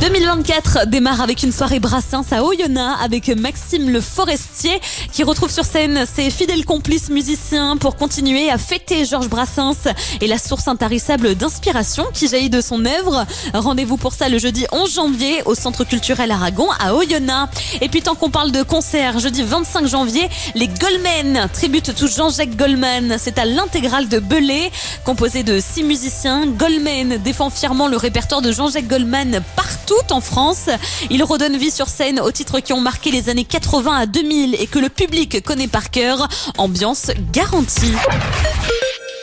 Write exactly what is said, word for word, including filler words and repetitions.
deux mille vingt-quatre démarre avec une soirée Brassens à Oyonnax avec Maxime Le Forestier qui retrouve sur scène ses fidèles complices musiciens pour continuer à fêter Georges Brassens et la source intarissable d'inspiration qui jaillit de son œuvre. Rendez-vous pour ça le jeudi onze janvier au Centre culturel Aragon à Oyonnax. Et puis tant qu'on parle de concert, jeudi vingt-cinq janvier, les Goldmen tributent tout Jean-Jacques Goldman. C'est à l'intégrale de Belay, composé de six musiciens. Goldman défend fièrement le répertoire de Jean-Jacques Goldman partout en France. Il redonne vie sur scène aux titres qui ont marqué les années quatre-vingts à deux mille et que le public connaît par cœur. Ambiance garantie.